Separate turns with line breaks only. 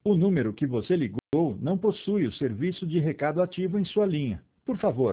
O número que você ligou não possui o serviço de recado ativo em sua linha. Por favor,